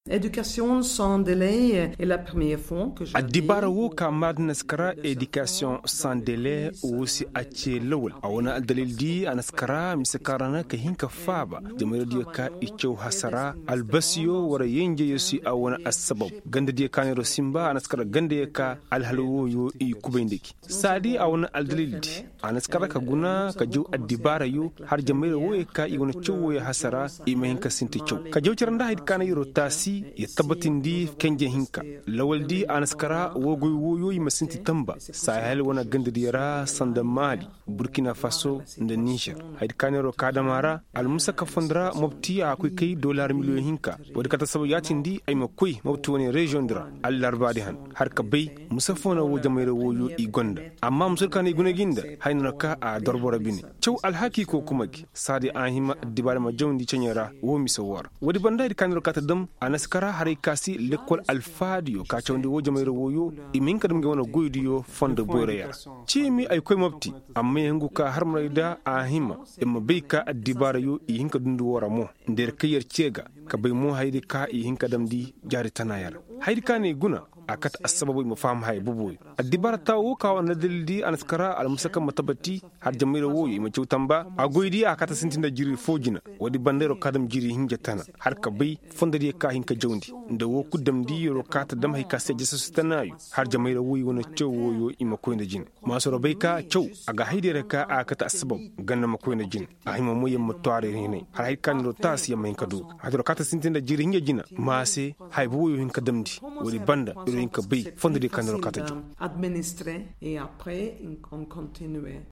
Éducation sans délai est la première fois que je Adibara wo ka madnaskara éducation sans délai wo si ace lawal a wani dalil di anaskara misakarana ka hinka faba jama'ar di ka icho hasara albasiyo wara yenge yosi a wani asbab ganda di ka ne simba anaskara ganda ka alhalwo yo i kubendiki sadi a wani aldalil di anaskara ka guna ka jo adibara yo har jama'ar wo ka i wani chowo ya hasara i mahinka sinti chow ka jo ciranda haid kana yiro tasi ya tabbatin di kenje hinka lawal di anaskara wogoy woyoyi masinti tamba sahel wana gandidiyara sanda mali burkina faso da niger haid kanero kadamara al musa kafandra mobti akwai kai dollar miliyon hinka wadda kata sabu yatin di ay makoi mobti wani region dira al larbadi han har ka bai musafona wo jamaire woyo i gonda amma musulkani gune ginda haynuna ka a dorbora bini cew alhaki ko kumagi sadi ahima dibara ma jawndi cenyara wo misawar wadi bandai kanero kata dam anaskara haray kasi lekol alfadiyo ka cewndi wo jamaire woyo imin kadum ge wona goydiyo fonde boreya cimi ay koy mobti amma yangu ka harmayda ahima imma beika adibara yo i hinka dundu wora mo nder kayar cega ka bay mo haydi ka i hinka damdi jari tanayar haydi kane guna akat asababu mu faham hay bubu adibara ta wo ka wana dalildi anaskara al musaka matabati har jamira wo yi mace tamba agoydi akata sintinda jiri fojina wadi bandero kadam jiri hinja tana har ka bai fondari ka hinka jawndi nda wo kudam di yoro kata dam hay ka seje sustanayu har jamira wo yi wona cewo yo ima koyna jin masoro bai ka cew aga haydere ka akata asbab ganna ma koyna jin ahima mo yem mutware hine har hay kan ro tas yam hinka du hadro kata sintinda jiri hinja jina mase hay bo yo hinka damdi wadi banda administrer et après on continue.